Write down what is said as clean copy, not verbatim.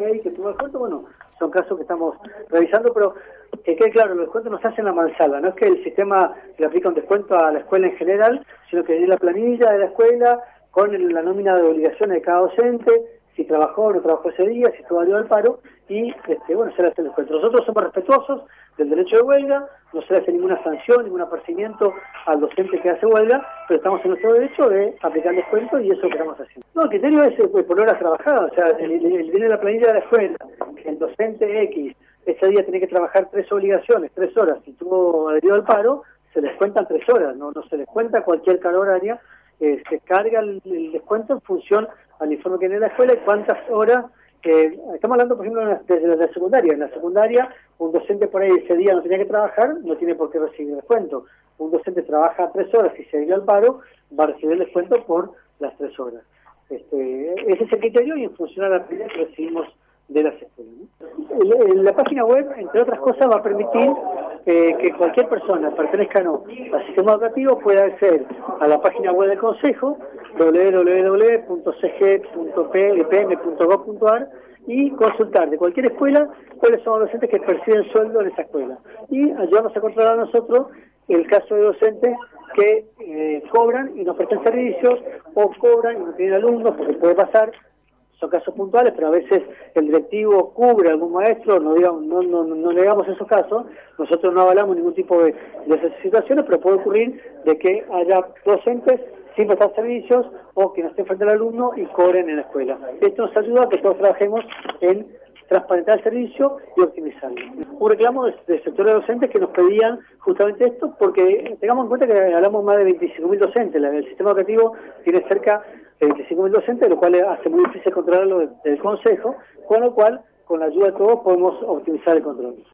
ley que tuvo descuento, bueno, son casos que estamos revisando, pero que quede claro, los descuentos no se hacen en la mansalva, no es que el sistema le aplica un descuento a la escuela en general, sino que es la planilla de la escuela, con la nómina de obligaciones de cada docente, si trabajó o no trabajó ese día, si estuvo al paro, y bueno, se le hace el descuento. Nosotros somos respetuosos del derecho de huelga, no se le hace ninguna sanción, ningún apercibimiento al docente que hace huelga, pero estamos en nuestro derecho de aplicar el descuento y eso es lo que estamos haciendo. No, el criterio es por horas trabajadas, o sea, viene la planilla de la escuela, que el docente X ese día tiene que trabajar 3 obligaciones, 3 horas, si tuvo adherido al paro, se les cuentan 3 horas, no se les cuenta cualquier carga horaria, se carga el descuento en función al informe que tiene la escuela y cuántas horas. Estamos hablando, por ejemplo, desde la secundaria. En la secundaria, un docente por ahí ese día no tenía que trabajar, no tiene por qué recibir descuento. Un docente trabaja 3 horas y se adhirió al paro, va a recibir el descuento por las 3 horas. Ese es el criterio y en función a la medida que recibimos de las escuelas, ¿no? La página web, entre otras cosas, va a permitir que cualquier persona, pertenezca o no al sistema educativo, pueda acceder a la página web del Consejo, www.cg.epm.gov.ar, y consultar de cualquier escuela cuáles son los docentes que perciben sueldo en esa escuela. Y ayudarnos a controlar a nosotros el caso de docentes que cobran y no prestan servicios, o cobran y no tienen alumnos, porque puede pasar. Son casos puntuales, pero a veces el directivo cubre a algún maestro, no negamos esos casos, nosotros no avalamos ningún tipo de esas situaciones, pero puede ocurrir de que haya docentes sin prestar servicios o que no estén frente al alumno y cobren en la escuela. Esto nos ayuda a que todos trabajemos en transparentar el servicio y optimizarlo. Un reclamo del sector de docentes que nos pedían justamente esto, porque tengamos en cuenta que hablamos más de 25.000 docentes, el sistema educativo tiene cerca de 25.000 docentes, lo cual hace muy difícil controlarlo del Consejo, con lo cual, con la ayuda de todos, podemos optimizar el control.